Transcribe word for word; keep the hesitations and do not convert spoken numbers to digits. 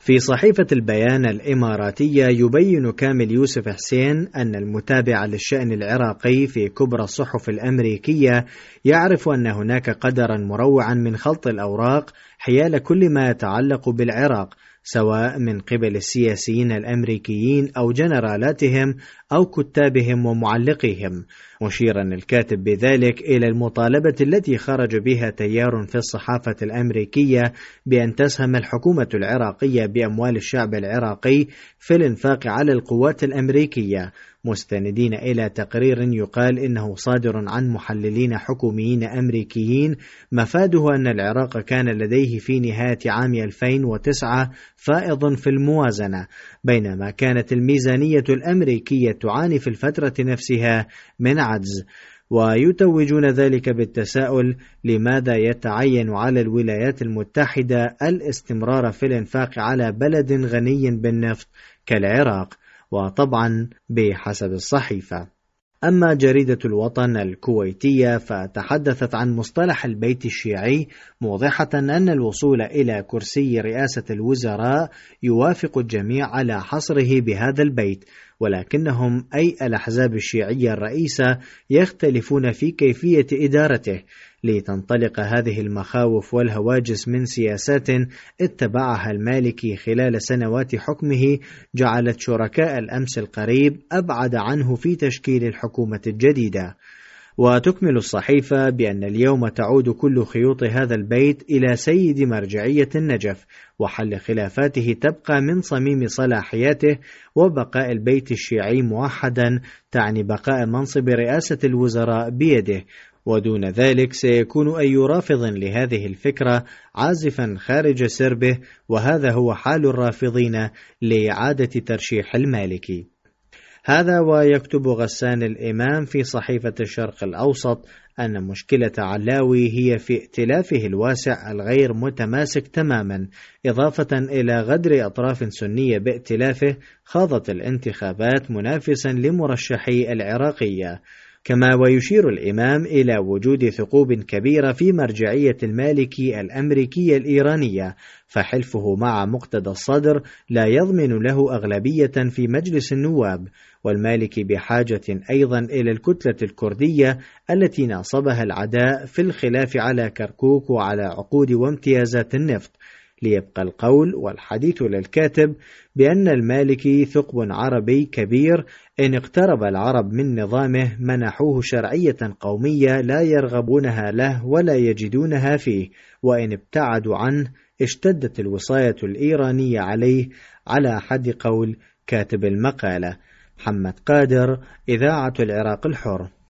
في صحيفة البيان الإماراتية يبين كامل يوسف حسين أن المتابع للشأن العراقي في كبرى الصحف الأمريكية يعرف أن هناك قدرا مروعا من خلط الأوراق حيال كل ما يتعلق بالعراق، سواء من قبل السياسيين الأمريكيين أو جنرالاتهم أو كتابهم ومعلقيهم، مشيرا الكاتب بذلك إلى المطالبة التي خرج بها تيار في الصحافة الأمريكية بأن تسهم الحكومة العراقية بأموال الشعب العراقي في الانفاق على القوات الأمريكية، مستندين إلى تقرير يقال إنه صادر عن محللين حكوميين أمريكيين مفاده أن العراق كان لديه في نهاية عام ألفين وتسعة فائض في الموازنة، بينما كانت الميزانية الأمريكية تعاني في الفترة نفسها من عجز، ويتوجون ذلك بالتساؤل لماذا يتعين على الولايات المتحدة الاستمرار في الانفاق على بلد غني بالنفط كالعراق، وطبعا بحسب الصحيفة. أما جريدة الوطن الكويتية فتحدثت عن مصطلح البيت الشيعي، موضحة أن الوصول إلى كرسي رئاسة الوزراء يوافق الجميع على حصره بهذا البيت، ولكنهم أي الأحزاب الشيعية الرئيسة يختلفون في كيفية إدارته، لتنطلق هذه المخاوف والهواجس من سياسات اتبعها المالكي خلال سنوات حكمه جعلت شركاء الأمس القريب أبعد عنه في تشكيل الحكومة الجديدة. وتكمل الصحيفة بأن اليوم تعود كل خيوط هذا البيت إلى سيد مرجعية النجف، وحل خلافاته تبقى من صميم صلاحياته، وبقاء البيت الشيعي موحدا تعني بقاء منصب رئاسة الوزراء بيده، ودون ذلك سيكون أي رافض لهذه الفكرة عازفا خارج سربه، وهذا هو حال الرافضين لإعادة ترشيح المالكي. هذا ويكتب غسان الإمام في صحيفة الشرق الأوسط أن مشكلة علاوي هي في ائتلافه الواسع الغير متماسك تماما، إضافة إلى غدر أطراف سنية بائتلافه خاضت الانتخابات منافسا لمرشحي العراقية. كما ويشير الإمام إلى وجود ثقوب كبيرة في مرجعية المالكي الأمريكية الإيرانية، فحلفه مع مقتدى الصدر لا يضمن له أغلبية في مجلس النواب، والمالكي بحاجة أيضا إلى الكتلة الكردية التي ناصبها العداء في الخلاف على كركوك وعلى عقود وامتيازات النفط، ليبقى القول والحديث للكاتب بأن المالكي ثقب عربي كبير، إن اقترب العرب من نظامه منحوه شرعية قومية لا يرغبونها له ولا يجدونها فيه، وإن ابتعدوا عنه اشتدت الوصاية الإيرانية عليه، على حد قول كاتب المقالة. محمد قادر، إذاعة العراق الحر.